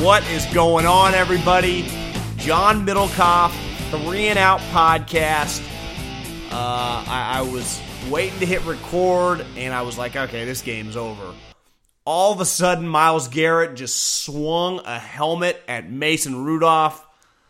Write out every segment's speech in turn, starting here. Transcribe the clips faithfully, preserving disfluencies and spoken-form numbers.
What is going on, everybody? John Middlecoff, Three and Out Podcast. Uh, I, I was waiting to hit record, and I was like, okay, this game's over. All of a sudden, Myles Garrett just swung a helmet at Mason Rudolph.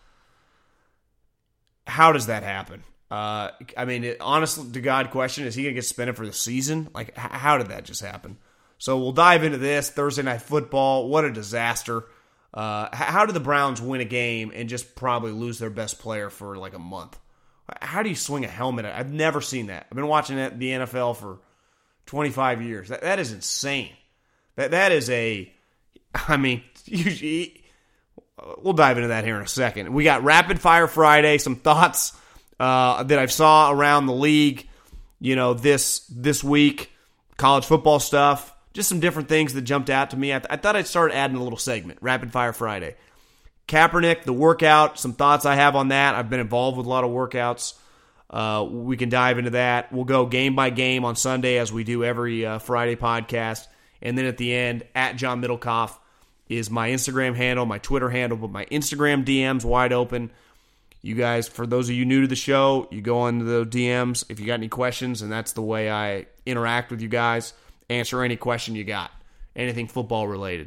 How does that happen? Uh, I mean, it, honest to God question, is he going to get suspended for the season? Like, h- how did that just happen? So we'll dive into this. Thursday Night Football, what a disaster. Uh, how did the Browns win a game and just probably lose their best player for like a month? How do you swing a helmet? I've never seen that. I've been watching the N F L for twenty-five years. That That is insane. That That is a, I mean, usually, we'll dive into that here in a second. We got Rapid Fire Friday, some thoughts uh, that I saw around the league, you know, this this week, college football stuff. Just some different things that jumped out to me. I, th- I thought I'd start adding a little segment, Rapid Fire Friday. Kaepernick, the workout, some thoughts I have on that. I've been involved with a lot of workouts. Uh, we can dive into that. We'll go game by game on Sunday as we do every uh, Friday podcast. And then at the end, at John Middlecoff is my Instagram handle, my Twitter handle, but my Instagram D Ms wide open. You guys, for those of you new to the show, you go into the D Ms if you got any questions, and that's the way I interact with you guys. Answer any question you got. Anything football related.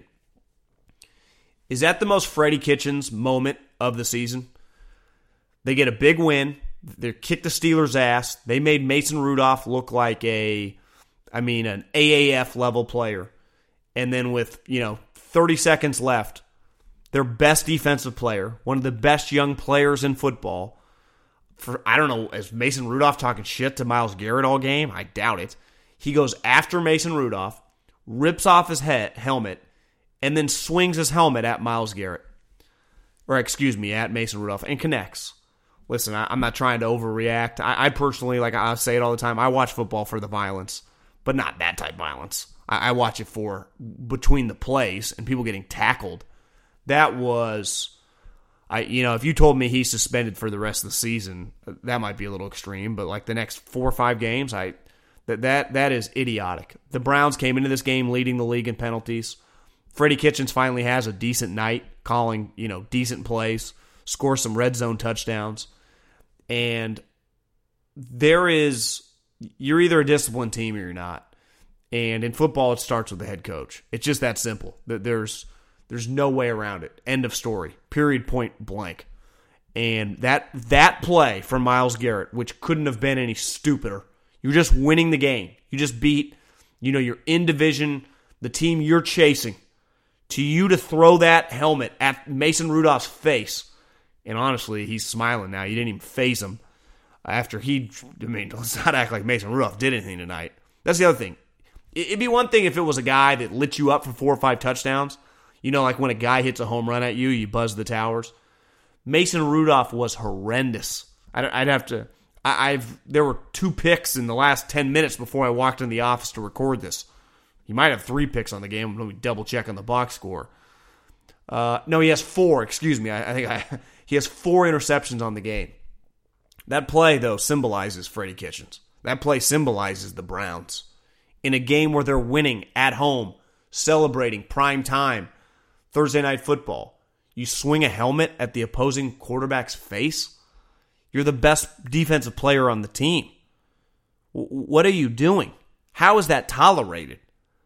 Is that the most Freddie Kitchens moment of the season? They get a big win. They kick the Steelers' ass. They made Mason Rudolph look like a, I mean, an A A F level player. And then with, you know, thirty seconds left, their best defensive player, one of the best young players in football, for I don't know, is Mason Rudolph talking shit to Myles Garrett all game? I doubt it. He goes after Mason Rudolph, rips off his head, helmet, and then swings his helmet at Myles Garrett. Or, excuse me, at Mason Rudolph, and connects. Listen, I, I'm not trying to overreact. I, I personally, like I say it all the time, I watch football for the violence, but not that type of violence. I, I watch it for between the plays and people getting tackled. That was, I you know, if you told me he's suspended for the rest of the season, that might be a little extreme, but like the next four or five games, I... That that that is idiotic. The Browns came into this game leading the league in penalties. Freddie Kitchens finally has a decent night, calling, you know, decent plays, scores some red zone touchdowns. And there is, you're either a disciplined team or you're not. And in football, it starts with the head coach. It's just that simple. There's there's no way around it. End of story. Period, point blank. And that that play from Myles Garrett, which couldn't have been any stupider. You're just winning the game. You just beat, you know, you're in division, the team you're chasing. To you to throw that helmet at Mason Rudolph's face, and honestly, he's smiling now. You didn't even phase him after he, I mean, let's not act like Mason Rudolph did anything tonight. That's the other thing. It'd be one thing if it was a guy that lit you up for four or five touchdowns. You know, like when a guy hits a home run at you, you buzz the towers. Mason Rudolph was horrendous. I'd, I'd have to... I've there were two picks in the last ten minutes before I walked in the office to record this. He might have three picks on the game. Let me double check on the box score. Uh, no, he has four. Excuse me. I, I think I, he has four interceptions on the game. That play, though, symbolizes Freddie Kitchens. That play symbolizes the Browns. In a game where they're winning at home, celebrating prime time, Thursday Night Football, you swing a helmet at the opposing quarterback's face? You're the best defensive player on the team. What are you doing? How is that tolerated?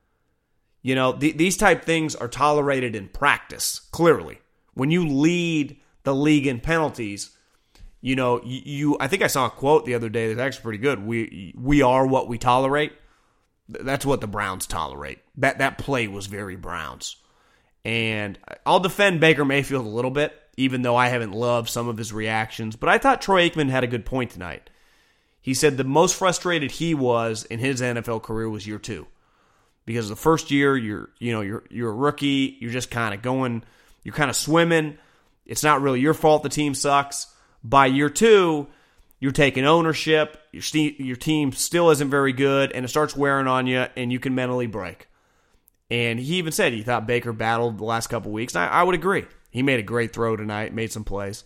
You know, th- these type things are tolerated in practice, clearly. When you lead the league in penalties, you know, you, you I think I saw a quote the other day that's actually pretty good. We we are what we tolerate. That's what the Browns tolerate. That that play was very Browns. And I'll defend Baker Mayfield a little bit, even though I haven't loved some of his reactions. But I thought Troy Aikman had a good point tonight. He said the most frustrated he was in his N F L career was year two. Because the first year, you're you know, you're you're a rookie, you're just kind of going, you're kind of swimming. It's not really your fault the team sucks. By year two, you're taking ownership, your, st- your team still isn't very good, and it starts wearing on you, and you can mentally break. And he even said he thought Baker battled the last couple weeks. I, I would agree. He made a great throw tonight, made some plays.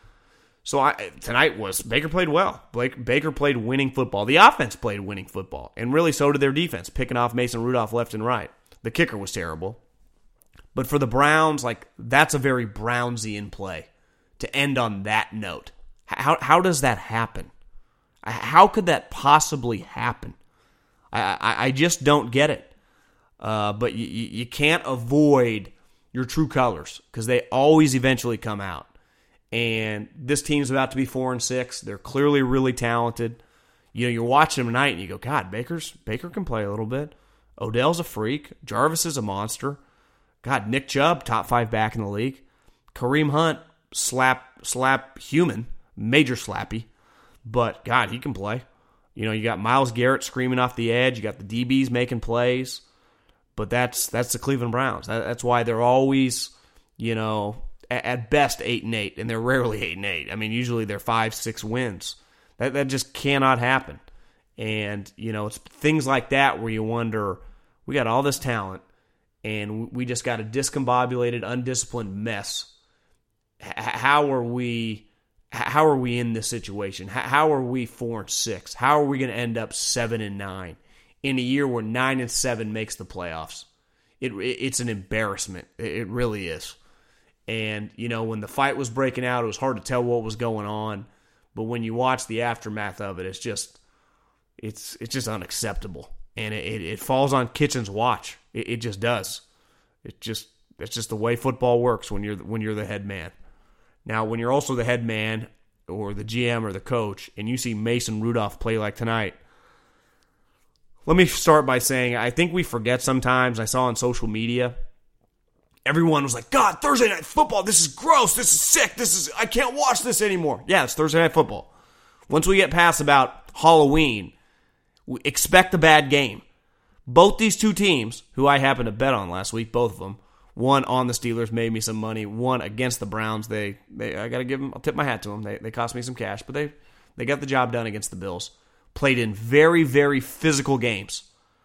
So I, tonight was, Baker played well. Blake, Baker played winning football. The offense played winning football. And really so did their defense, picking off Mason Rudolph left and right. The kicker was terrible. But for the Browns, like, that's a very Brownsian play to end on that note. How how does that happen? How could that possibly happen? I I, I just don't get it. Uh, but you, you can't avoid your true colors because they always eventually come out. And this team's about to be four and six. They're clearly really talented. You know, you're watching them tonight and you go, God, Baker's Baker can play a little bit. Odell's a freak. Jarvis is a monster. God, Nick Chubb, top five back in the league. Kareem Hunt, slap slap human, major slappy. But God, he can play. You know, you got Myles Garrett screaming off the edge. You got the D Bs making plays. But that's that's the Cleveland Browns. That, that's why they're always, you know, at, at best eight and eight, and they're rarely eight and eight. I mean, usually they're five, six wins. That that just cannot happen. And you know, it's things like that where you wonder, we got all this talent, and we just got a discombobulated, undisciplined mess. H- how are we? How are we in this situation? How, how are we four and six? How are we going to end up seven and nine? In a year where nine and seven makes the playoffs? It, it it's an embarrassment. It, it really is. And you know, when the fight was breaking out, it was hard to tell what was going on. But when you watch the aftermath of it, it's just it's it's just unacceptable. And it, it, it falls on Kitchen's watch. It, it just does. It just it's just the way football works when you're when you're the head man. Now, when you're also the head man or the G M or the coach, and you see Mason Rudolph play like tonight. Let me start by saying I think we forget sometimes. I saw on social media, everyone was like, God, Thursday Night Football, this is gross, this is sick, this is I can't watch this anymore. Yeah, it's Thursday Night Football. Once we get past about Halloween, we expect a bad game. Both these two teams, who I happened to bet on last week, both of them, one on the Steelers, made me some money, one against the Browns. They, they I got to give them, I'll tip my hat to them. They, they cost me some cash, but they, they got the job done against the Bills. Played in very, very physical games.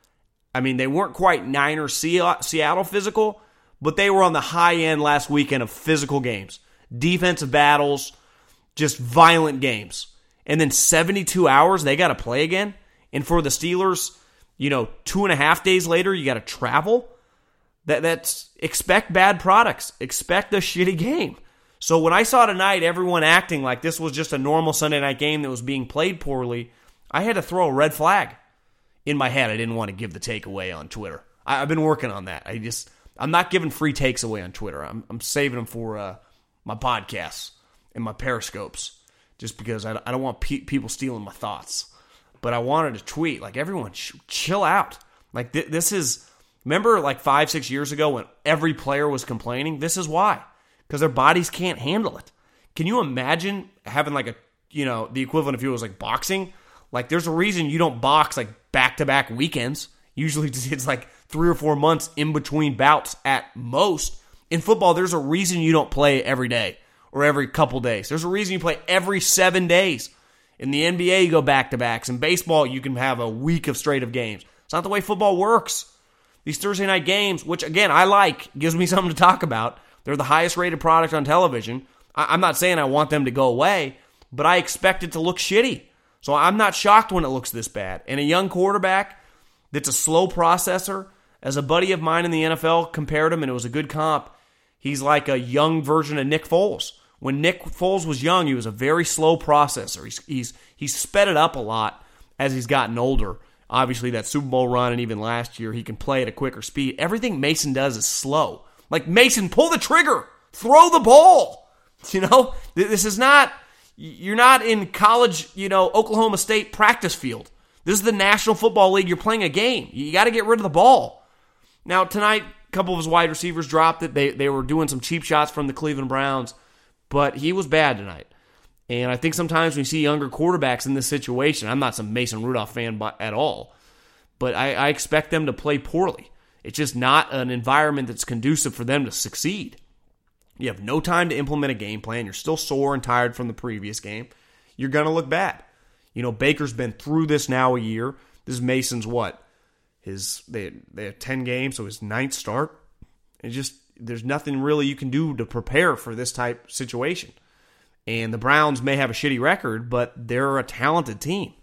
I mean, they weren't quite Niner Seattle physical, but they were on the high end last weekend of physical games. Defensive battles, just violent games. And then seventy-two hours, they got to play again. And for the Steelers, you know, two and a half days later, you got to travel. That That's, expect bad products. Expect a shitty game. So when I saw tonight everyone acting like this was just a normal Sunday night game that was being played poorly, I had to throw a red flag. In my head, I didn't want to give the takeaway on Twitter. I, I've been working on that. I just, I'm not giving free takes away on Twitter. I'm, I'm saving them for uh, my podcasts and my periscopes, just because I, I don't want pe- people stealing my thoughts. But I wanted to tweet, like, everyone, sh- chill out. Like, th- this is, remember like five, six years ago when every player was complaining? This is why. Because their bodies can't handle it. Can you imagine having like a, you know, the equivalent if it was like boxing? Like, there's a reason you don't box, like, back-to-back weekends. Usually it's, like, three or four months in between bouts at most. In football, there's a reason you don't play every day or every couple days. There's a reason you play every seven days. In the N B A, you go back-to-backs. In baseball, you can have a week of straight of games. It's not the way football works. These Thursday night games, which, again, I like, gives me something to talk about. They're the highest-rated product on television. I- I'm not saying I want them to go away, but I expect it to look shitty. So I'm not shocked when it looks this bad. And a young quarterback that's a slow processor, as a buddy of mine in the N F L compared him, and it was a good comp, he's like a young version of Nick Foles. When Nick Foles was young, he was a very slow processor. He's he's he's sped it up a lot as he's gotten older. Obviously, that Super Bowl run and even last year, he can play at a quicker speed. Everything Mason does is slow. Like, Mason, pull the trigger. Throw the ball. You know, this is not... You're not in college, you know, Oklahoma State practice field. This is the National Football League. You're playing a game. You got to get rid of the ball. Now, tonight, a couple of his wide receivers dropped it. They they were doing some cheap shots from the Cleveland Browns, but he was bad tonight. And I think sometimes when you see younger quarterbacks in this situation, I'm not some Mason Rudolph fan at all, but I, I expect them to play poorly. It's just not an environment that's conducive for them to succeed. You have no time to implement a game plan. You're still sore and tired from the previous game. You're going to look bad. You know, Baker's been through this now a year. This is Mason's what? His they they have ten games, so his ninth start. It just there's nothing really you can do to prepare for this type situation. And the Browns may have a shitty record, but they're a talented team.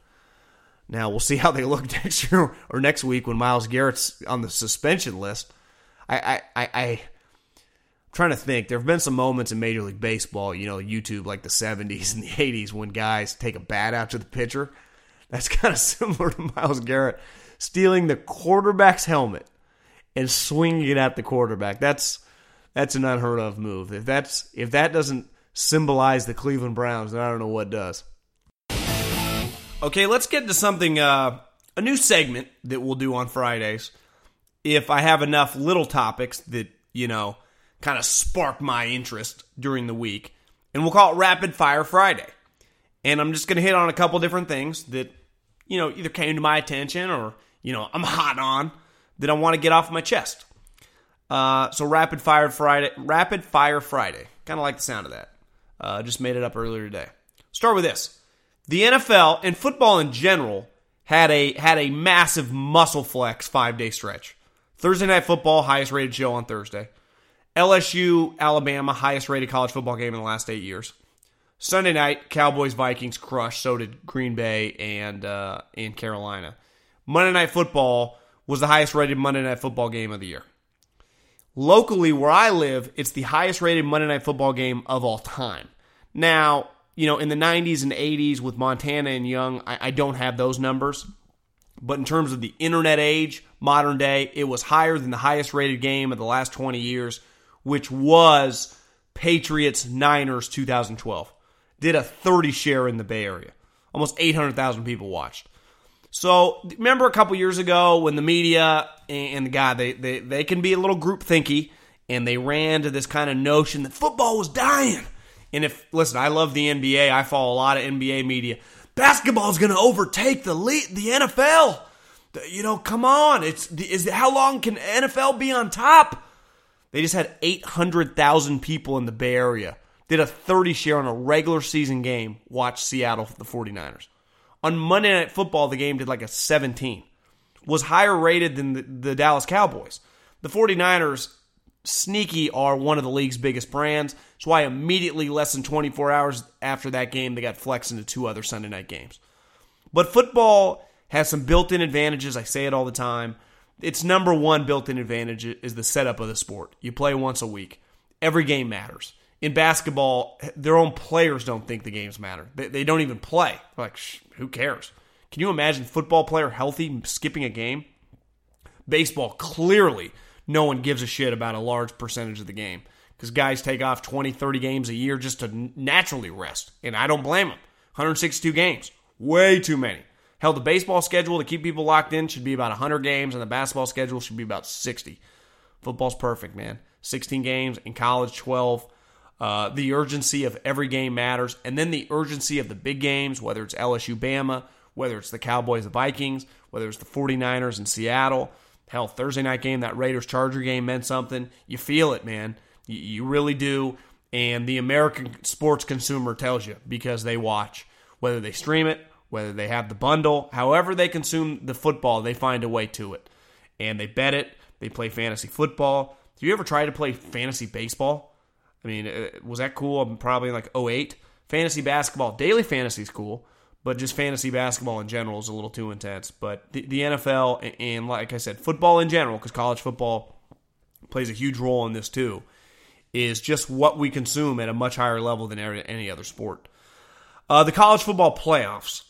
Now we'll see how they look next year or next week when Myles Garrett's on the suspension list. I I I. I trying to think. There have been some moments in Major League Baseball, you know, YouTube, like the seventies and the eighties, when guys take a bat out to the pitcher. That's kind of similar to Myles Garrett stealing the quarterback's helmet and swinging it at the quarterback. That's that's an unheard of move. If that's if that doesn't symbolize the Cleveland Browns, then I don't know what does. Okay, let's get into something, uh, a new segment that we'll do on Fridays. If I have enough little topics that, you know, kind of spark my interest during the week. And we'll call it Rapid Fire Friday. And I'm just going to hit on a couple different things that, you know, either came to my attention or, you know, I'm hot on that I want to get off my chest. Uh, so Rapid Fire Friday, Rapid Fire Friday. Kind of like the sound of that. Uh, just made it up earlier today. Start with this. The N F L and football in general had a had a massive muscle flex five-day stretch. Thursday Night Football, highest rated show on Thursday. L S U, Alabama, highest rated college football game in the last eight years. Sunday night, Cowboys, Vikings crushed. So did Green Bay and uh, and Carolina. Monday Night Football was the highest rated Monday Night Football game of the year. Locally, where I live, it's the highest rated Monday Night Football game of all time. Now, you know, in the nineties and eighties with Montana and Young, I, I don't have those numbers. But in terms of the internet age, modern day, it was higher than the highest rated game of the last twenty years, which was Patriots-Niners two thousand twelve. Did a thirty share in the Bay Area. Almost eight hundred thousand people watched. So, remember a couple years ago when the media and the guy, they, they, they can be a little group-thinky, and they ran to this kind of notion that football was dying. And if, listen, I love the N B A. I follow a lot of N B A media. Basketball is going to overtake the league, the N F L. You know, come on. It's is how long can N F L be on top? They just had eight hundred thousand people in the Bay Area. Did a thirty share on a regular season game. Watch Seattle, the forty-niners. On Monday Night Football, the game did like a seventeen. Was higher rated than the, the Dallas Cowboys. The forty-niners, sneaky, are one of the league's biggest brands. That's why immediately, less than twenty-four hours after that game, they got flexed into two other Sunday night games. But football has some built-in advantages. I say it all the time. Its number one built-in advantage is the setup of the sport. You play once a week. Every game matters. In basketball, their own players don't think the games matter. They, they don't even play. They're like, Shh, who cares? Can you imagine a football player healthy skipping a game? Baseball, clearly, no one gives a shit about a large percentage of the game because guys take off twenty, thirty games a year just to naturally rest, and I don't blame them. one hundred sixty-two games. Way too many. Hell, the baseball schedule to keep people locked in should be about one hundred games, and the basketball schedule should be about sixty. Football's perfect, man. sixteen games, in college, twelve. Uh, the urgency of every game matters, and then the urgency of the big games, whether it's L S U, Bama, whether it's the Cowboys, the Vikings, whether it's the forty-niners in Seattle. Hell, Thursday night game, that Raiders-Charger game meant something. You feel it, man. You, you really do, and the American sports consumer tells you because they watch. Whether they stream it, whether they have the bundle, however they consume the football, they find a way to it. And they bet it. They play fantasy football. Do you ever try to play fantasy baseball? I mean, was that cool? I'm probably in like oh eight. Fantasy basketball, daily fantasy is cool, but just fantasy basketball in general is a little too intense. But the, the N F L and, and, like I said, football in general, because college football plays a huge role in this too, is just what we consume at a much higher level than any other sport. Uh, the college football playoffs.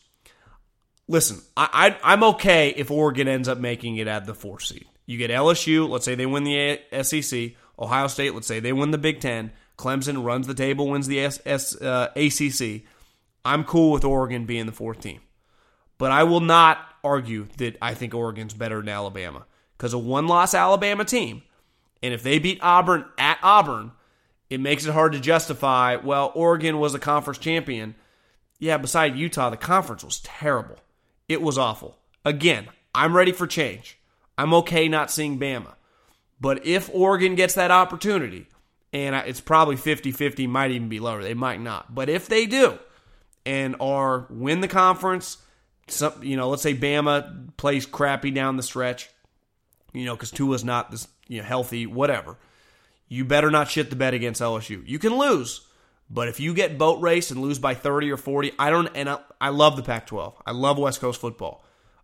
Listen, I, I, I'm okay if Oregon ends up making it at the fourth seed. You get L S U, let's say they win the S E C. Ohio State, let's say they win the Big Ten. Clemson runs the table, wins the S, S, uh, A C C. I'm cool with Oregon being the fourth team. But I will not argue that I think Oregon's better than Alabama. Because a one-loss Alabama team, and if they beat Auburn at Auburn, it makes it hard to justify, well, Oregon was a conference champion. Yeah, beside Utah, the conference was terrible. It was awful. Again, I'm ready for change. I'm okay not seeing Bama. But if Oregon gets that opportunity, and it's probably fifty-fifty, might even be lower. They might not. But if they do, and are win the conference, some, you know, let's say Bama plays crappy down the stretch, you know, because Tua's not this, you know, healthy, whatever. You better not shit the bed against L S U. You can lose, but if you get boat race and lose by thirty or forty, I don't. And I, I love the Pac twelve. I love West Coast football.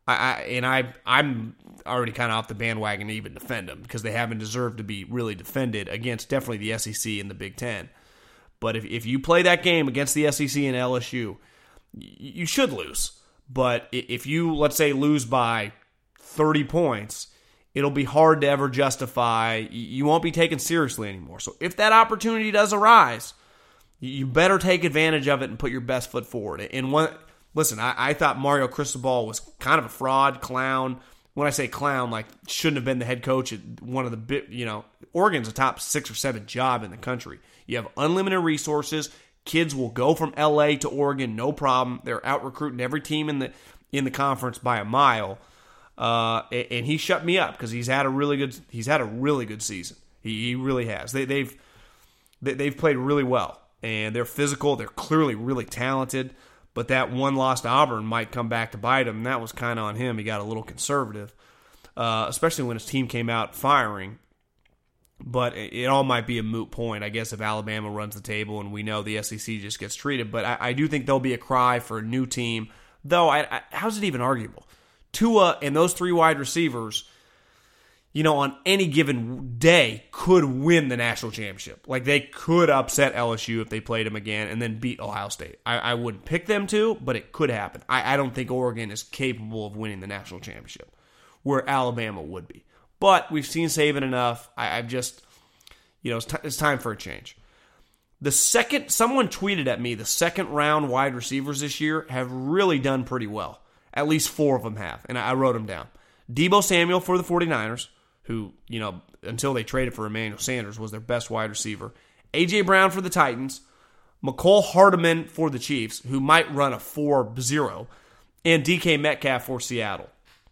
I, I and I I'm already kind of off the bandwagon to even defend them because they haven't deserved to be really defended against definitely the S E C and the Big Ten. But if if you play that game against the S E C and L S U, you should lose. But if you, let's say, lose by thirty points, it'll be hard to ever justify. You won't be taken seriously anymore. So if that opportunity does arise, you better take advantage of it and put your best foot forward. And one, listen, I, I thought Mario Cristobal was kind of a fraud, clown. When I say clown, like shouldn't have been the head coach at one of the big, you know, Oregon's a top six or seven job in the country. You have unlimited resources. Kids will go from L A to Oregon, no problem. They're out recruiting every team in the in the conference by a mile. Uh, and he shut me up because he's had a really good he's had a really good season. He, he really has. They, they've they, they've played really well, and they're physical. They're clearly really talented. But that one loss to Auburn might come back to bite him, and that was kind of on him. He got a little conservative, uh, especially when his team came out firing. But it all might be a moot point, I guess, if Alabama runs the table and we know the S E C just gets treated. But I, I do think there'll be a cry for a new team, though. I, I, how's it even arguable? Tua and those three wide receivers, you know, on any given day could win the national championship. Like, they could upset L S U if they played them again and then beat Ohio State. I, I wouldn't pick them to, but it could happen. I, I don't think Oregon is capable of winning the national championship, where Alabama would be. But we've seen Saban enough. I, I've just, you know, it's, t- it's time for a change. The second, someone tweeted at me, the second round wide receivers this year have really done pretty well. At least four of them have, and I, I wrote them down. Deebo Samuel for the 49ers, who, you know, until they traded for Emmanuel Sanders, was their best wide receiver. A J. Brown for the Titans. McCole Hardman for the Chiefs, who might run a four zero. And D K Metcalf for Seattle.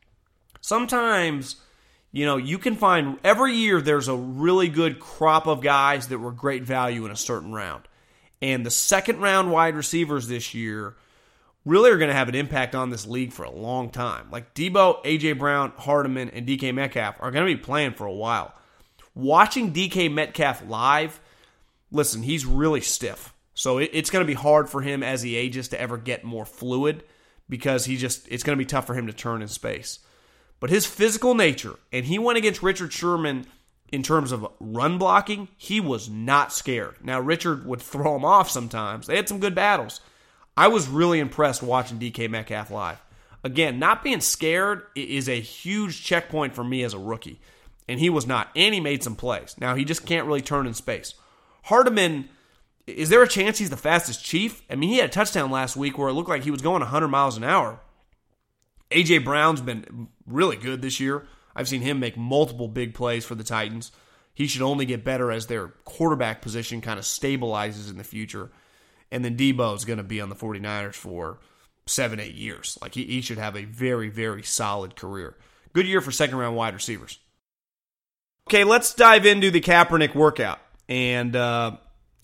Sometimes, you know, you can find, every year there's a really good crop of guys that were great value in a certain round. And the second round wide receivers this year really are going to have an impact on this league for a long time. Like Deebo, A J. Brown, Hardeman, and D K Metcalf are going to be playing for a while. Watching D K Metcalf live, listen, he's really stiff. So it, it's going to be hard for him as he ages to ever get more fluid because he just it's going to be tough for him to turn in space. But his physical nature, and he went against Richard Sherman in terms of run blocking, he was not scared. Now, Richard would throw him off sometimes. They had some good battles. I was really impressed watching D K Metcalf live. Again, not being scared is a huge checkpoint for me as a rookie. And he was not. And he made some plays. Now, he just can't really turn in space. Hardeman, is there a chance he's the fastest Chief? I mean, he had a touchdown last week where it looked like he was going one hundred miles an hour. A J. Brown's been really good this year. I've seen him make multiple big plays for the Titans. He should only get better as their quarterback position kind of stabilizes in the future. And then Deebo's going to be on the 49ers for seven, eight years. Like, he, he should have a very, very solid career. Good year for second-round wide receivers. Okay, let's dive into the Kaepernick workout. And uh,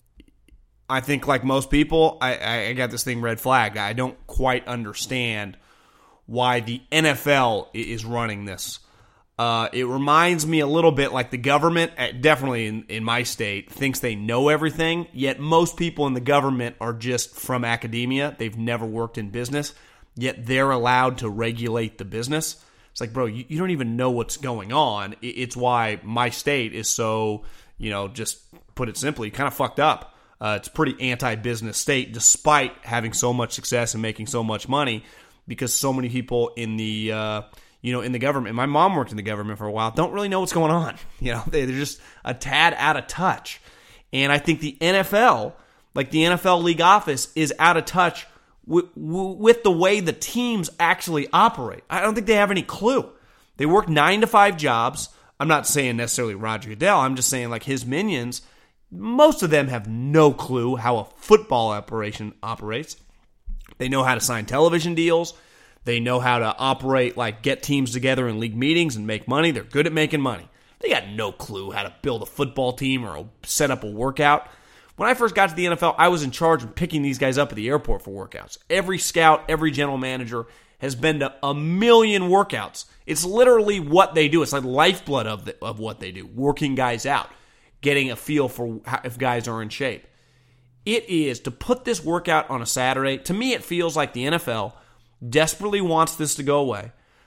I think, like most people, I, I got this thing red flagged. I don't quite understand why the N F L is running this. Uh, it reminds me a little bit like the government, definitely in, in my state, thinks they know everything, yet most people in the government are just from academia. They've never worked in business, yet they're allowed to regulate the business. It's like, bro, you, you don't even know what's going on. It's why my state is so, you know, just put it simply, kind of fucked up. Uh, it's a pretty anti-business state, despite having so much success and making so much money, because so many people in the... Uh, you know, in the government, my mom worked in the government for a while, don't really know what's going on. You know, they're just a tad out of touch. And I think the N F L, like the N F L league office, is out of touch with, with the way the teams actually operate. I don't think they have any clue. They work nine to five jobs. I'm not saying necessarily Roger Goodell. I'm just saying like his minions, most of them have no clue how a football operation operates. They know how to sign television deals. They know how to operate, like get teams together in league meetings and make money. They're good at making money. They got no clue how to build a football team or set up a workout. When I first got to the N F L, I was in charge of picking these guys up at the airport for workouts. Every scout, every general manager has been to a million workouts. It's literally what they do. It's like lifeblood of the, of what they do, working guys out, getting a feel for how, if guys are in shape. It is, to put this workout on a Saturday, to me it feels like the N F L desperately wants this to go away.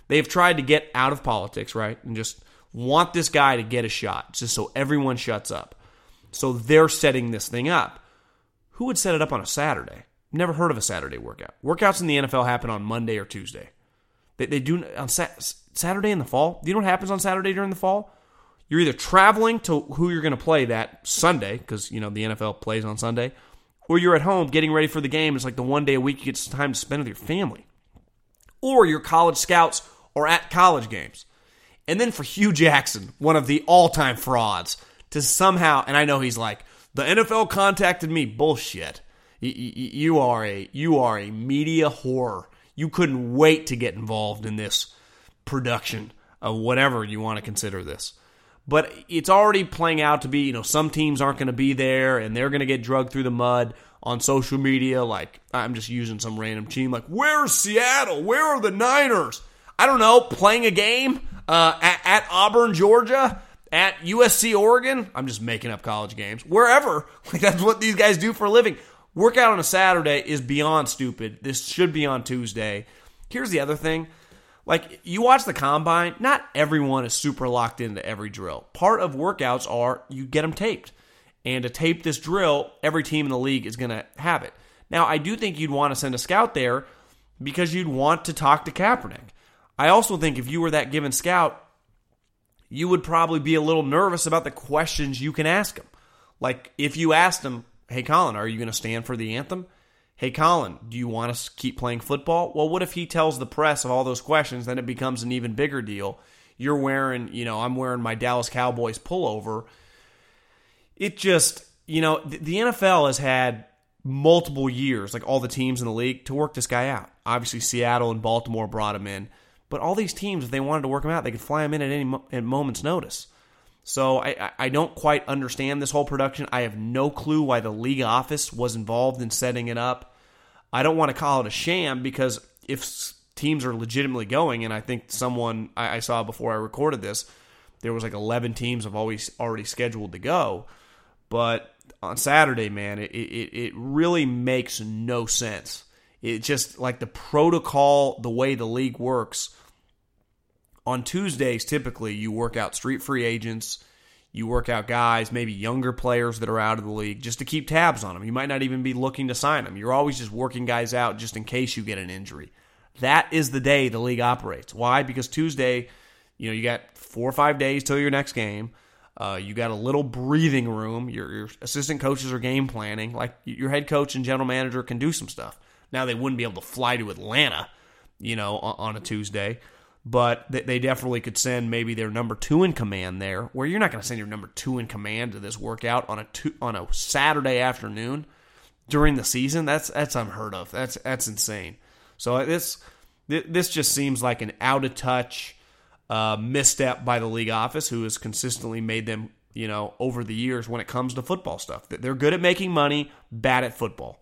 They've tried to get out of politics, right, and just want this guy to get a shot, just so everyone shuts up. So they're setting this thing up. Who would set it up on a Saturday? Never heard of a Saturday workout. Workouts in the N F L happen on Monday or Tuesday. They, they do on sa- Saturday in the fall. Do you know what happens on Saturday during the fall? You're either traveling to who you're going to play that Sunday, because you know the N F L plays on Sunday, or you're at home getting ready for the game. It's like the one day a week you get some time to spend with your family. Or your college scouts are at college games. And then for Hugh Jackson, one of the all-time frauds, to somehow, and I know he's like, the N F L contacted me. Bullshit. You are a you are a media whore. You couldn't wait to get involved in this production of whatever you want to consider this. But it's already playing out to be, you know, some teams aren't going to be there and they're going to get drugged through the mud on social media. Like, I'm just using some random team. Like, where's Seattle? Where are the Niners? I don't know, playing a game uh, at, at Auburn, Georgia, at U S C, Oregon. I'm just making up college games. Wherever. Like, that's what these guys do for a living. Workout on a Saturday is beyond stupid. This should be on Tuesday. Here's the other thing. Like, you watch the combine, not everyone is super locked into every drill. Part of workouts are you get them taped. And to tape this drill, every team in the league is going to have it. Now, I do think you'd want to send a scout there because you'd want to talk to Kaepernick. I also think if you were that given scout, you would probably be a little nervous about the questions you can ask him. Like, if you asked him, hey, Colin, are you going to stand for the anthem? Hey, Colin, do you want us to keep playing football? Well, what if he tells the press of all those questions? Then it becomes an even bigger deal. You're wearing, you know, I'm wearing my Dallas Cowboys pullover. It just, you know, the N F L has had multiple years, like all the teams in the league, to work this guy out. Obviously, Seattle and Baltimore brought him in. But all these teams, if they wanted to work him out, they could fly him in at any mo- at moment's notice. So I, I don't quite understand this whole production. I have no clue why the league office was involved in setting it up. I don't want to call it a sham because if teams are legitimately going, and I think someone I, I saw before I recorded this, there was like eleven teams have always already scheduled to go. But on Saturday, man, it, it, it really makes no sense. It just, like the protocol, the way the league works, on Tuesdays, typically, you work out street free agents, you work out guys, maybe younger players that are out of the league, just to keep tabs on them. You might not even be looking to sign them. You're always just working guys out just in case you get an injury. That is the day the league operates. Why? Because Tuesday, you know, you got four or five days till your next game. Uh, you got a little breathing room. Your, your assistant coaches are game planning. Like, your head coach and general manager can do some stuff. Now, they wouldn't be able to fly to Atlanta, you know, on, on a Tuesday. But they definitely could send maybe their number two in command there, where you're not going to send your number two in command to this workout on a two, on a Saturday afternoon during the season. That's that's unheard of. That's that's insane. So this this just seems like an out of touch uh, misstep by the league office, who has consistently made them, you know, over the years when it comes to football stuff. They're good at making money, bad at football.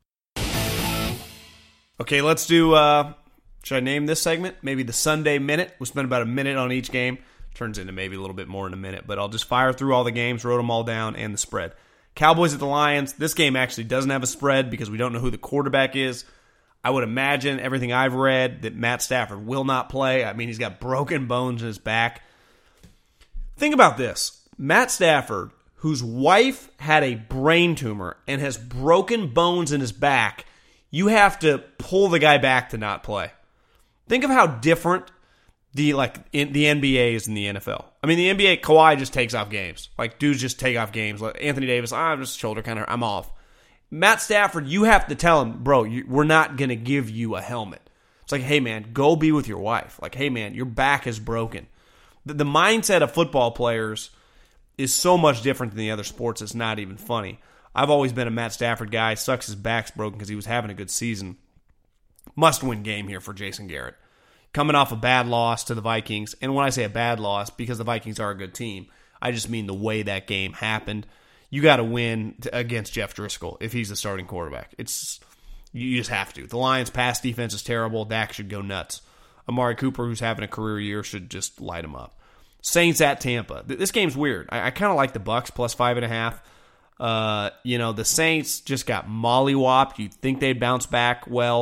Okay, let's do. Uh, Should I name this segment? Maybe the Sunday Minute. We'll spend about a minute on each game. Turns into maybe a little bit more in a minute, but I'll just fire through all the games, wrote them all down, and the spread. Cowboys at the Lions. This game actually doesn't have a spread because we don't know who the quarterback is. I would imagine, everything I've read, that Matt Stafford will not play. I mean, he's got broken bones in his back. Think about this. Matt Stafford, whose wife had a brain tumor and has broken bones in his back, you have to pull the guy back to not play. Think of how different the like in, the N B A is in the N F L. I mean, the N B A, Kawhi just takes off games. Like, dudes just take off games. Like Anthony Davis, I'm just shoulder kind of, I'm off. Matt Stafford, you have to tell him, bro, you, we're not going to give you a helmet. It's like, hey, man, go be with your wife. Like, hey, man, your back is broken. The, the mindset of football players is so much different than the other sports. It's not even funny. I've always been a Matt Stafford guy. Sucks his back's broken because he was having a good season. Must-win game here for Jason Garrett. Coming off a bad loss to the Vikings, and when I say a bad loss, because the Vikings are a good team, I just mean the way that game happened. You got to win against Jeff Driscoll if he's the starting quarterback. It's you just have to. The Lions' pass defense is terrible. Dak should go nuts. Amari Cooper, who's having a career year, should just light him up. Saints at Tampa. This game's weird. I, I kind of like the Bucs plus five and a half. Uh, you know, the Saints just got mollywopped. You'd think they'd bounce back well.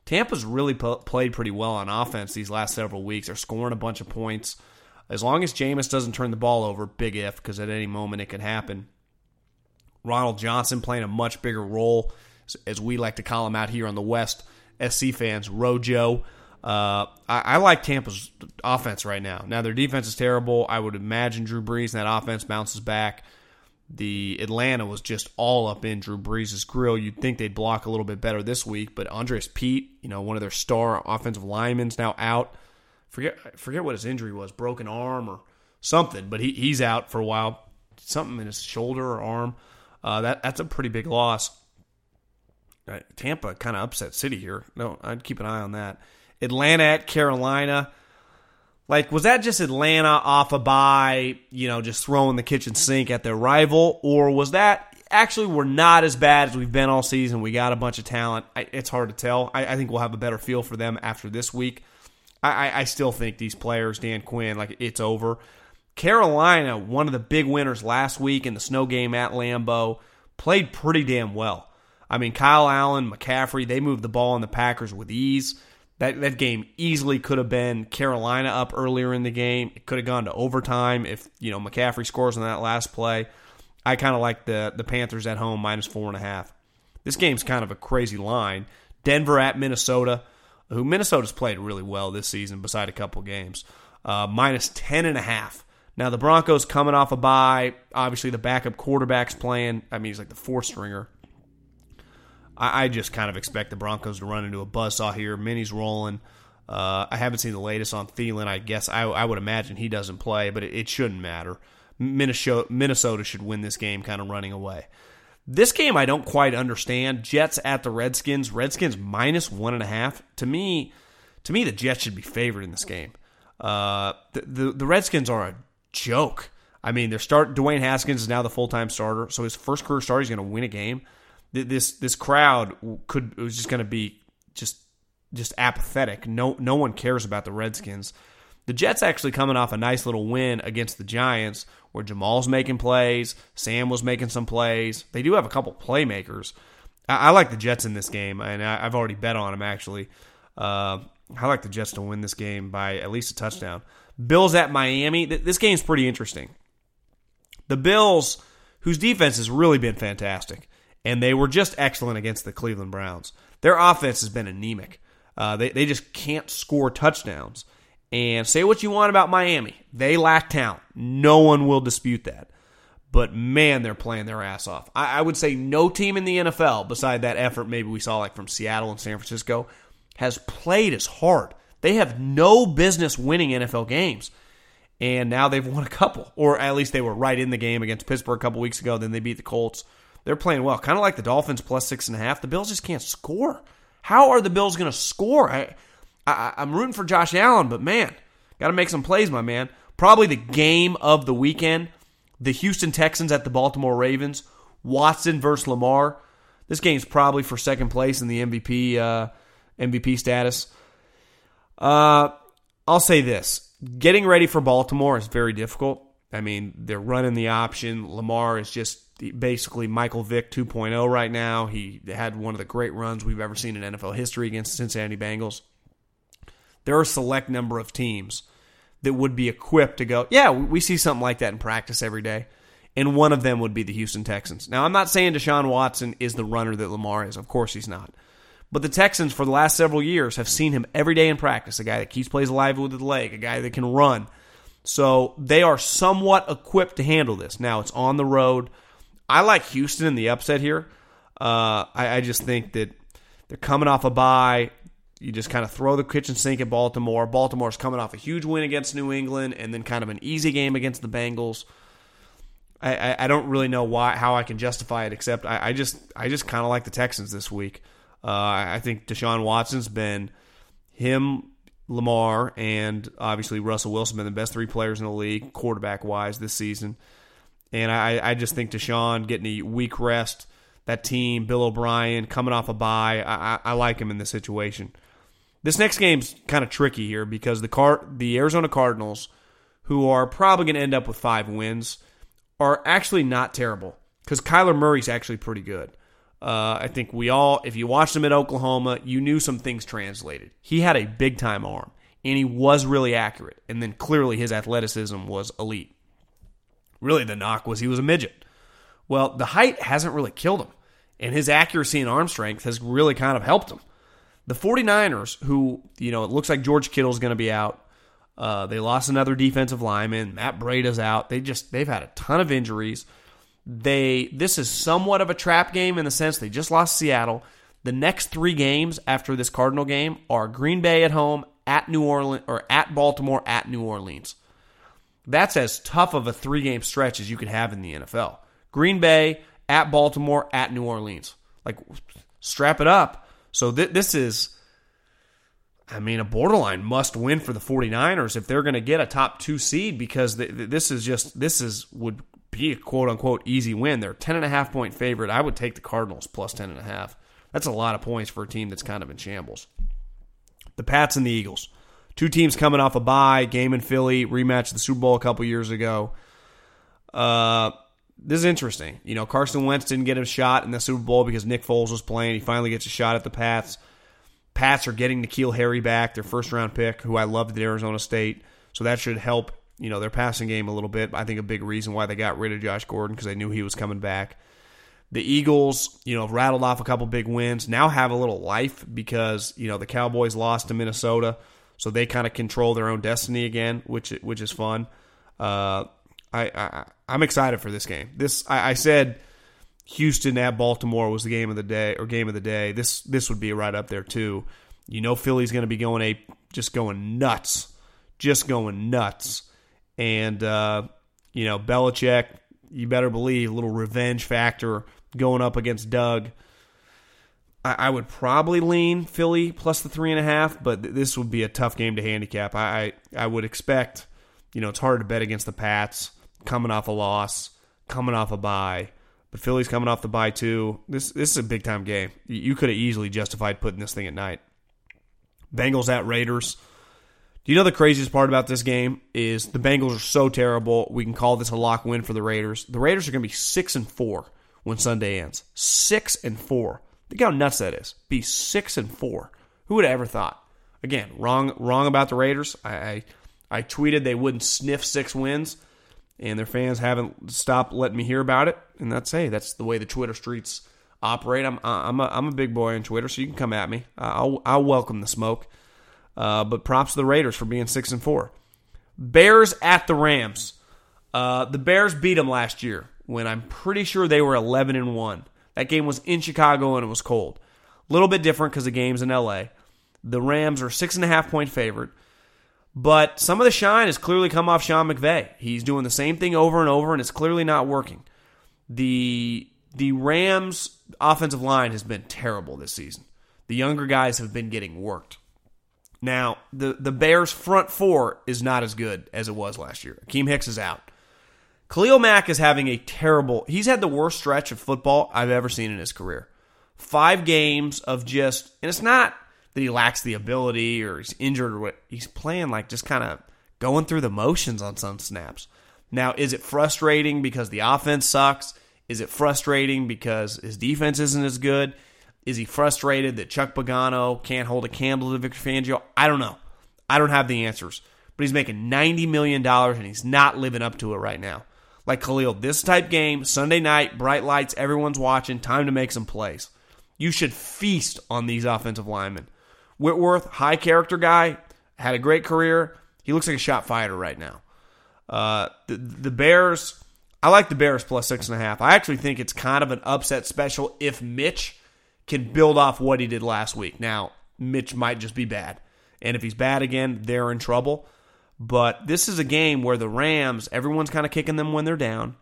Tampa's really po- played pretty well on offense these last several weeks. They're scoring a bunch of points. As long as Jameis doesn't turn the ball over, big if, because at any moment it could happen. Ronald Johnson playing a much bigger role, as we like to call him out here on the West, S C fans, Rojo. Uh, I, I like Tampa's offense right now. Now, their defense is terrible. I would imagine Drew Brees and that offense bounces back. The Atlanta was just all up in Drew Brees' grill. You'd think they'd block a little bit better this week, but Andres Pete, you know, one of their star offensive linemen's now out. Forget forget what his injury was, broken arm or something, but he he's out for a while. Something in his shoulder or arm. Uh, that that's a pretty big loss. Uh, Tampa kind of upset city here. No, I'd keep an eye on that. Atlanta at Carolina. Like, was that just Atlanta off a bye, you know, just throwing the kitchen sink at their rival? Or was that actually we're not as bad as we've been all season? We got a bunch of talent. I, it's hard to tell. I, I think we'll have a better feel for them after this week. I, I, I still think these players, Dan Quinn, like, it's over. Carolina, one of the big winners last week in the snow game at Lambeau, played pretty damn well. I mean, Kyle Allen, McCaffrey, they moved the ball on the Packers with ease. That that game easily could have been Carolina up earlier in the game. It could have gone to overtime if, you know, McCaffrey scores on that last play. I kind of like the, the Panthers at home, minus four and a half. This game's kind of a crazy line. Denver at Minnesota, who Minnesota's played really well this season beside a couple games. Uh, minus ten and a half. Now, the Broncos coming off a bye. Obviously, the backup quarterback's playing. I mean, he's like the fourth stringer. I just kind of expect the Broncos to run into a buzzsaw here. Minnie's rolling. Uh, I haven't seen the latest on Thielen. I guess I, I would imagine he doesn't play, but it, it shouldn't matter. Minnesota, Minnesota should win this game kind of running away. This game I don't quite understand. Jets at the Redskins. Redskins minus one and a half. To me, to me the Jets should be favored in this game. Uh, the, the, the Redskins are a joke. I mean, their start Dwayne Haskins is now the full-time starter, so his first career start, he's going to win a game. This this crowd could was just going to be just just apathetic. No no one cares about the Redskins. The Jets actually coming off a nice little win against the Giants, where Jamal's making plays, Sam was making some plays. They do have a couple playmakers. I, I like the Jets in this game, and I, I've already bet on them actually. Uh, I like the Jets to win this game by at least a touchdown. Bills at Miami. This game's pretty interesting. The Bills, whose defense has really been fantastic. And they were just excellent against the Cleveland Browns. Their offense has been anemic. Uh, they, they just can't score touchdowns. And say what you want about Miami. They lack talent. No one will dispute that. But, man, they're playing their ass off. I, I would say no team in the N F L, beside that effort maybe we saw like from Seattle and San Francisco, has played as hard. They have no business winning N F L games. And now they've won a couple. Or at least they were right in the game against Pittsburgh a couple weeks ago. Then they beat the Colts. They're playing well. Kind of like the Dolphins plus six and a half. The Bills just can't score. How are the Bills going to score? I, I, I'm rooting for Josh Allen, but man, got to make some plays, my man. Probably the game of the weekend. The Houston Texans at the Baltimore Ravens. Watson versus Lamar. This game's probably for second place in the M V P uh, M V P status. Uh, I'll say this. Getting ready for Baltimore is very difficult. I mean, they're running the option. Lamar is just basically Michael Vick two point oh right now. He had one of the great runs we've ever seen in N F L history against the Cincinnati Bengals. There are a select number of teams that would be equipped to go, yeah, we see something like that in practice every day. And one of them would be the Houston Texans. Now, I'm not saying Deshaun Watson is the runner that Lamar is. Of course he's not. But the Texans, for the last several years, have seen him every day in practice. A guy that keeps plays alive with the leg. A guy that can run. So they are somewhat equipped to handle this. Now, it's on the road. I like Houston in the upset here. Uh, I, I just think that they're coming off a bye. You just kind of throw the kitchen sink at Baltimore. Baltimore's coming off a huge win against New England and then kind of an easy game against the Bengals. I, I, I don't really know why how I can justify it, except I, I just I just kind of like the Texans this week. Uh, I think Deshaun Watson's been him, Lamar, and obviously Russell Wilson been the best three players in the league, quarterback-wise, this season. And I, I just think Deshaun getting a week rest, that team, Bill O'Brien, coming off a bye, I, I, I like him in this situation. This next game's kind of tricky here because the Car- the Arizona Cardinals, who are probably going to end up with five wins, are actually not terrible because Kyler Murray's actually pretty good. Uh, I think we all, if you watched him at Oklahoma, you knew some things translated. He had a big-time arm, and he was really accurate. And then clearly his athleticism was elite. Really, the knock was he was a midget. Well, the height hasn't really killed him, and his accuracy and arm strength has really kind of helped him. The 49ers, who, you know, it looks like George Kittle's going to be out. Uh, they lost another defensive lineman. Matt Breida's out. They just, they've had a ton of injuries. They This is somewhat of a trap game in the sense they just lost Seattle. The next three games after this Cardinal game are Green Bay at home, at New Orleans, or at Baltimore, at New Orleans. That's as tough of a three-game stretch as you could have in the N F L. Green Bay, at Baltimore, at New Orleans. Like, strap it up. So th- this is, I mean, a borderline must-win for the 49ers if they're going to get a top two seed, because th- th- this is just, this is would be a quote-unquote easy win. They're a ten and a half point favorite. I would take the Cardinals plus ten and a half. That's a lot of points for a team that's kind of in shambles. The Pats and the Eagles. Two teams coming off a bye, game in Philly, rematch the Super Bowl a couple years ago. Uh, this is interesting. You know, Carson Wentz didn't get a shot in the Super Bowl because Nick Foles was playing. He finally gets a shot at the Pats. Pats are getting N'Keal Harry back, their first-round pick, who I loved at Arizona State. So that should help, you know, their passing game a little bit. I think a big reason why they got rid of Josh Gordon, because they knew he was coming back. The Eagles, you know, rattled off a couple big wins, now have a little life because, you know, the Cowboys lost to Minnesota, so they kind of control their own destiny again, which which is fun. Uh, I, I I'm excited for this game. This I, I said Houston at Baltimore was the game of the day or game of the day. This this would be right up there too. You know, Philly's going to be going a just going nuts, just going nuts, and uh, you know, Belichick, you better believe a little revenge factor going up against Doug. I, I would probably lean Philly plus the three and a half, but th- this would be a tough game to handicap. I, I I would expect, you know, it's hard to bet against the Pats coming off a loss, coming off a bye, but Philly's coming off the bye too. This this is a big time game. You, you could have easily justified putting this thing at night. Bengals at Raiders. Do you know the craziest part about this game is the Bengals are so terrible, we can call this a lock win for the Raiders. The Raiders are going to be six and four when Sunday ends. Six and four. Think how nuts that is. Be six and four. Who would have ever thought? Again, wrong wrong about the Raiders. I, I I tweeted they wouldn't sniff six wins, and their fans haven't stopped letting me hear about it. And that's hey, that's the way the Twitter streets operate. I'm I'm a I'm a big boy on Twitter, so you can come at me. I'll I'll welcome the smoke. Uh, but props to the Raiders for being six and four. Bears at the Rams. Uh, the Bears beat them last year when I'm pretty sure they were eleven and one. That game was in Chicago and it was cold. A little bit different because the game's in L A. The Rams are six and a half point favorite. But some of the shine has clearly come off Sean McVay. He's doing the same thing over and over, and it's clearly not working. The the Rams' offensive line has been terrible this season. The younger guys have been getting worked. Now, the, the Bears' front four is not as good as it was last year. Akeem Hicks is out. Khalil Mack is having a terrible... He's had the worst stretch of football I've ever seen in his career. Five games of just... And it's not that he lacks the ability or he's injured or what. He's playing like just kind of going through the motions on some snaps. Now, is it frustrating because the offense sucks? Is it frustrating because his defense isn't as good? Is he frustrated that Chuck Pagano can't hold a candle to Victor Fangio? I don't know. I don't have the answers. But he's making ninety million dollars and he's not living up to it right now. Like Khalil, this type game, Sunday night, bright lights, everyone's watching, time to make some plays. You should feast on these offensive linemen. Whitworth, high character guy, had a great career. He looks like a shot fighter right now. Uh, the, the Bears, I like the Bears plus six and a half. I actually think it's kind of an upset special if Mitch can build off what he did last week. Now, Mitch might just be bad. And if he's bad again, they're in trouble. But this is a game where the Rams, everyone's kind of kicking them when they're down.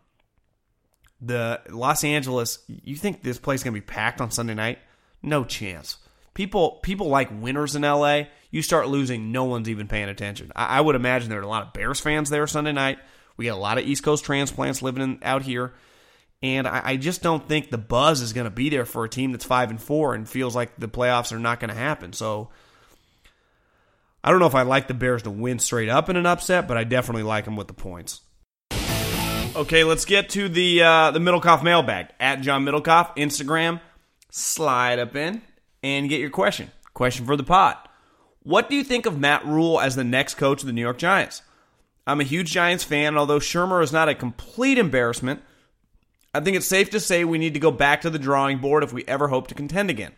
The Los Angeles, you think this place is going to be packed on Sunday night? No chance. People people like winners in L A. You start losing, no one's even paying attention. I, I would imagine there are a lot of Bears fans there Sunday night. We got a lot of East Coast transplants living in, out here. And I, I just don't think the buzz is going to be there for a team that's five and four and feels like the playoffs are not going to happen. So I don't know if I like the Bears to win straight up in an upset, but I definitely like them with the points. Okay, let's get to the uh, the Middlecoff mailbag. At John Middlecoff, Instagram. slide up in and get your question. Question for the pod. What do you think of Matt Rule as the next coach of the New York Giants? I'm a huge Giants fan, and although Shurmur is not a complete embarrassment, I think it's safe to say we need to go back to the drawing board if we ever hope to contend again.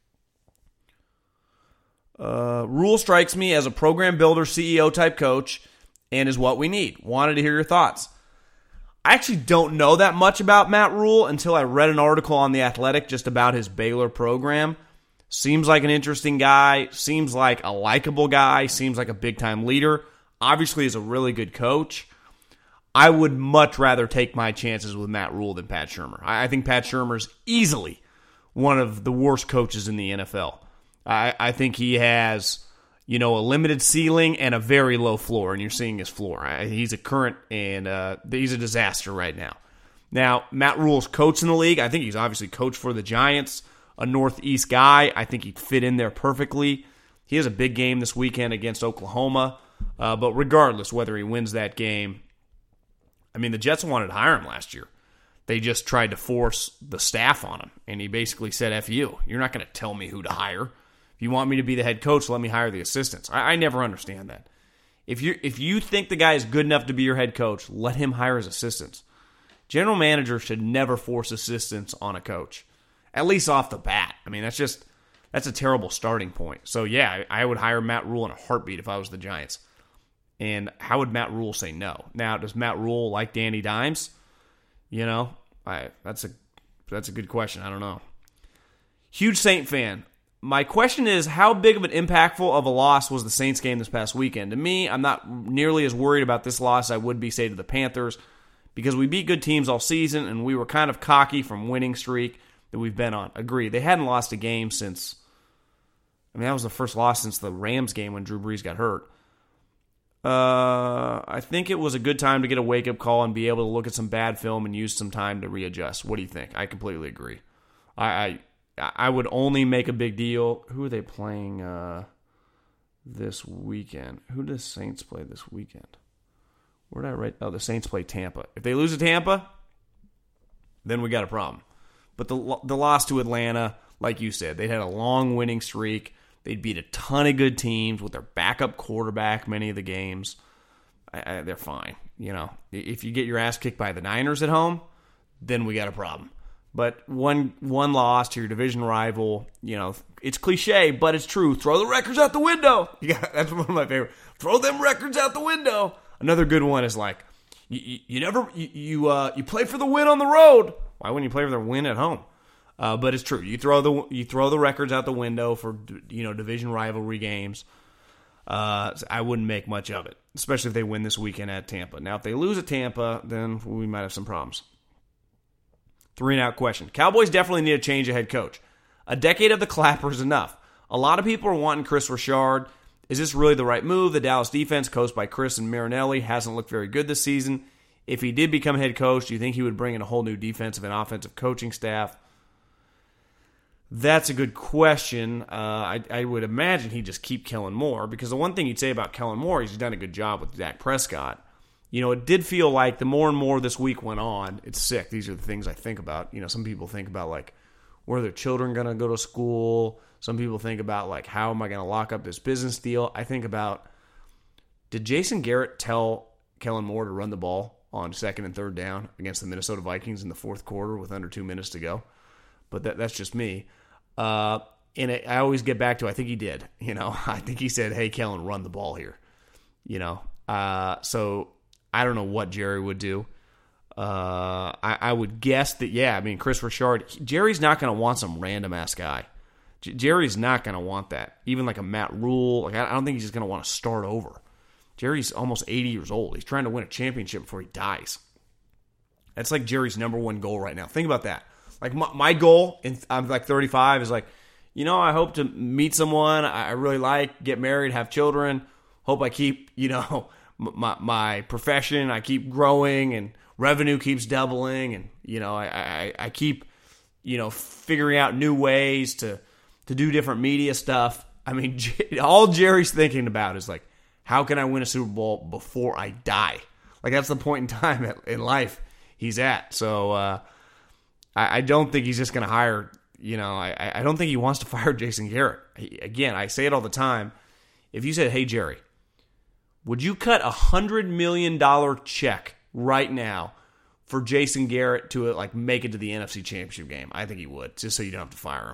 Uh, Rule strikes me as a program builder, C E O type coach, and is what we need. Wanted to hear your thoughts. I actually don't know that much about Matt Rule until I read an article on The Athletic just about his Baylor program. Seems like an interesting guy. Seems like a likable guy. Seems like a big-time leader. Obviously is a really good coach. I would much rather take my chances with Matt Rule than Pat Shurmur. I think Pat Shurmur is easily one of the worst coaches in the N F L. I, I think he has, you know, a limited ceiling and a very low floor, and you're seeing his floor. I, he's a current, and uh, he's a disaster right now. Now, Matt Rule's coach in the league. I think he's obviously coached for the Giants, a Northeast guy. I think he'd fit in there perfectly. He has a big game this weekend against Oklahoma, uh, but regardless whether he wins that game, I mean, the Jets wanted to hire him last year. They just tried to force the staff on him, and he basically said, F you. You're not going to tell me who to hire. If you want me to be the head coach, let me hire the assistants. I, I never understand that. If you if you think the guy is good enough to be your head coach, let him hire his assistants. General manager should never force assistants on a coach, at least off the bat. I mean, that's just that's a terrible starting point. So, yeah, I, I would hire Matt Rule in a heartbeat if I was the Giants. And how would Matt Rule say no? Now, does Matt Rule like Danny Dimes? You know, I that's a that's a good question. I don't know. Huge Saint fan. My question is, how big of an impactful of a loss was the Saints game this past weekend? To me, I'm not nearly as worried about this loss as I would be, say, to the Panthers, because we beat good teams all season, and we were kind of cocky from winning streak that we've been on. Agree. They hadn't lost a game since, I mean, that was the first loss since the Rams game when Drew Brees got hurt. Uh, I think it was a good time to get a wake-up call and be able to look at some bad film and use some time to readjust. What do you think? I completely agree. I... I I would only make a big deal. Who are they playing uh, this weekend? Who does Saints play this weekend? Where did I write? Oh, the Saints play Tampa. If they lose to Tampa, then we got a problem. But the the loss to Atlanta, like you said, they had a long winning streak. They'd beat a ton of good teams with their backup quarterback many of the games. I, I, they're fine. You know, if you get your ass kicked by the Niners at home, then we got a problem. But one one loss to your division rival, you know, it's cliche, but it's true. Throw the records out the window. Yeah, that's one of my favorite. Throw them records out the window. Another good one is like, you, you, you never you you, uh, you play for the win on the road. Why wouldn't you play for the win at home? Uh, but it's true. You throw the you throw the records out the window for, you know, division rivalry games. Uh, I wouldn't make much of it, especially if they win this weekend at Tampa. Now, if they lose at Tampa, then we might have some problems. Three and out question. Cowboys definitely need a change of head coach. A decade of the clapper is enough. A lot of people are wanting Chris Richard. Is this really the right move? The Dallas defense, coached by Chris and Marinelli, hasn't looked very good this season. If he did become head coach, do you think he would bring in a whole new defensive and offensive coaching staff? That's a good question. Uh, I, I would imagine he'd just keep Kellen Moore, because the one thing you'd say about Kellen Moore is he's done a good job with Dak Prescott. You know, it did feel like the more and more this week went on, it's sick. These are the things I think about. You know, some people think about, like, where are their children going to go to school? Some people think about, like, how am I going to lock up this business deal? I think about, did Jason Garrett tell Kellen Moore to run the ball on second and third down against the Minnesota Vikings in the fourth quarter with under two minutes to go? But that, that's just me. Uh, and it, I always get back to, I think he did. You know, I think he said, hey, Kellen, run the ball here. You know, uh, so... I don't know what Jerry would do. Uh, I, I would guess that, yeah, I mean, Chris Richard, Jerry's not going to want some random-ass guy. J- Jerry's not going to want that. Even like a Matt Rule. Like, I, I don't think he's just going to want to start over. Jerry's almost eighty years old. He's trying to win a championship before he dies. That's like Jerry's number one goal right now. Think about that. Like, my, my goal, in, I'm like thirty-five, is like, you know, I hope to meet someone I really like, get married, have children. Hope I keep, you know... My my profession, I keep growing, and revenue keeps doubling, and you know I, I, I keep you know figuring out new ways to to do different media stuff. I mean, all Jerry's thinking about is like, how can I win a Super Bowl before I die? Like, that's the point in time in life he's at. So uh, I, I don't think he's just going to hire you know, I, I don't think he wants to fire Jason Garrett. He, again, I say it all the time. If you said, hey, Jerry, would you cut a one hundred million dollars check right now for Jason Garrett to like make it to the N F C Championship game? I think he would, just so you don't have to fire him.